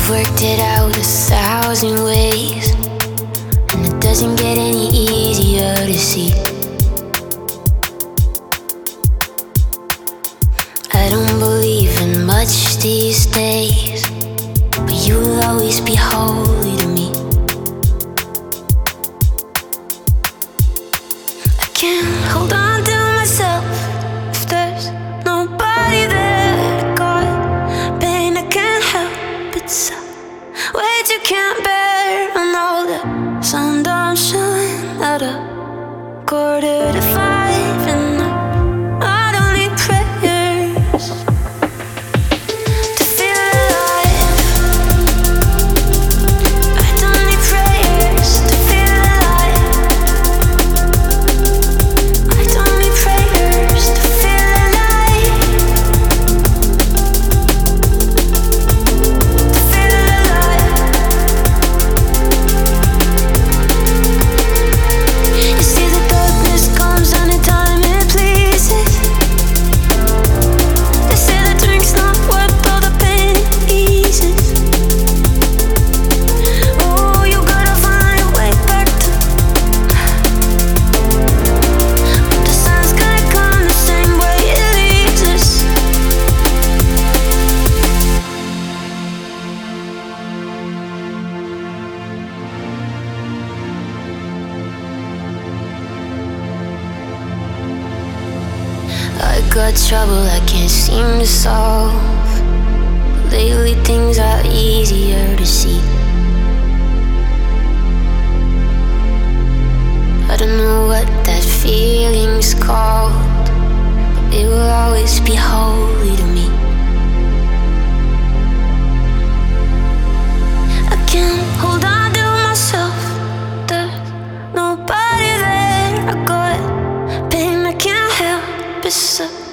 worked it out 1,000 ways, and it doesn't get any easier to see. I don't believe in much these days, but you will always be holy to me. I can't hold on to myself if there's nobody there to guard. Pain I can't help, it's a weight you can't bear. I know the sun don't shine at 4:45, and I don't need prayers to feel alive. I don't need prayers to feel alive. I don't need prayers to feel alive. To feel alive. You see, the darkness comes anytime it pleases. They say the drink's not worth all the pain it eases. Oh, you gotta find your way back to. But the sun's gonna come the same way it leaves us. I got trouble I can't seem to solve. Lately things are easier to see. I don't know what that feeling's called, but it will always be holy to me. I can't hold on to myself, there's nobody there. I got pain I can't help, it's a